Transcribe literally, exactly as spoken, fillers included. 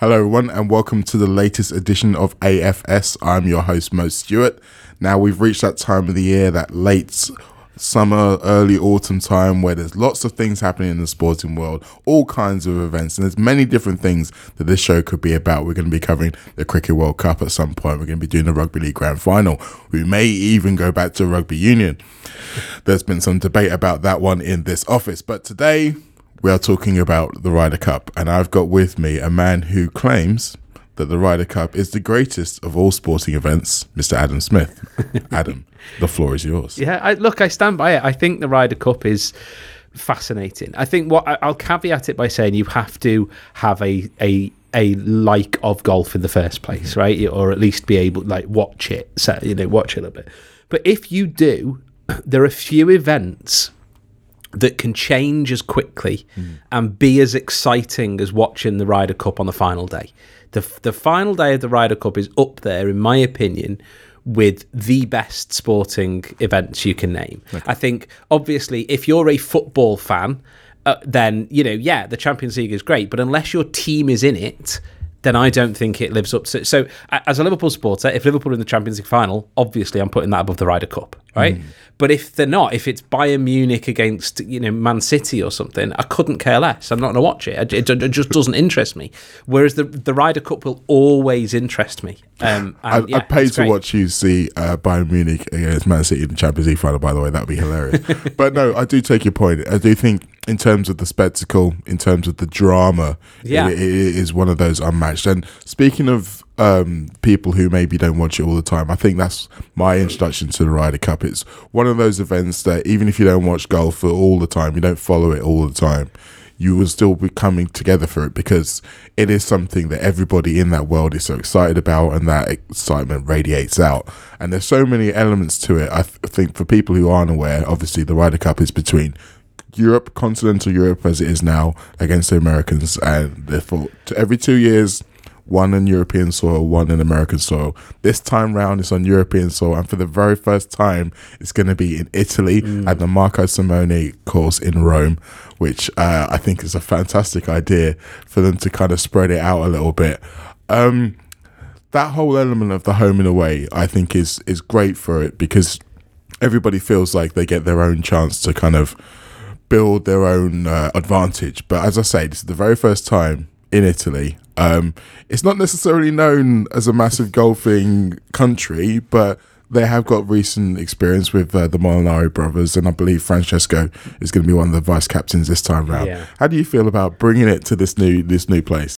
Hello everyone and welcome to the latest edition of A F S. I'm your host Mo Stewart. Now we've reached that time of the year, that late summer, early autumn time where there's lots of things happening in the sporting world, all kinds of events, and there's many different things that this show could be about. We're going to be covering the Cricket World Cup at some point. We're going to be doing the Rugby League Grand Final. We may even go back to Rugby Union. There's been some debate about that one in this office, but today we are talking about the Ryder Cup, and I've got with me a man who claims that the Ryder Cup is the greatest of all sporting events, Mister Adam Smith. Adam, the floor is yours. Yeah, I, look, I stand by it. I think the Ryder Cup is fascinating. I think what I, I'll caveat it by saying you have to have a a a like of golf in the first place, right? Or at least be able to like watch it, so, you know, watch it a little bit. But if you do, there are few events that can change as quickly mm. and be as exciting as watching the Ryder Cup on the final day. The the final day of the Ryder Cup is up there, in my opinion, with the best sporting events you can name. Okay. I think, obviously, if you're a football fan, uh, then, you know, yeah, the Champions League is great, but unless your team is in it, then I don't think it lives up to it. So, as a Liverpool supporter, if Liverpool are in the Champions League final, obviously I'm putting that above the Ryder Cup, right? Mm. But if they're not, if it's Bayern Munich against, you know, Man City or something, I couldn't care less. I'm not going to watch it. It, it. it just doesn't interest me. Whereas the the Ryder Cup will always interest me. Um, and, I, yeah, I'd pay to great. watch you see uh, Bayern Munich against Man City in the Champions League final, by the way. That would be hilarious. But no, I do take your point. I do think in terms of the spectacle, in terms of the drama, yeah. it, it is one of those unmatched. And speaking of um, people who maybe don't watch it all the time, I think that's my introduction to the Ryder Cup. It's one of those events that even if you don't watch golf all the time, you don't follow it all the time, you will still be coming together for it because it is something that everybody in that world is so excited about, and that excitement radiates out. And there's so many elements to it. I th- think for people who aren't aware, obviously the Ryder Cup is between Europe, continental Europe as it is now, against the Americans, and therefore to every two years, one in European soil, one in American soil. This time round it's on European soil, and for the very first time it's going to be in Italy mm. at the Marco Simone course in Rome, which uh, I think is a fantastic idea for them to kind of spread it out a little bit. Um, that whole element of the home and away I think is is great for it, because everybody feels like they get their own chance to kind of build their own uh, advantage. But as I say, this is the very first time in Italy. Um, it's not necessarily known as a massive golfing country, but they have got recent experience with uh, the Molinari brothers, and I believe Francesco is going to be one of the vice captains this time round. Yeah. How do you feel about bringing it to this new this new place?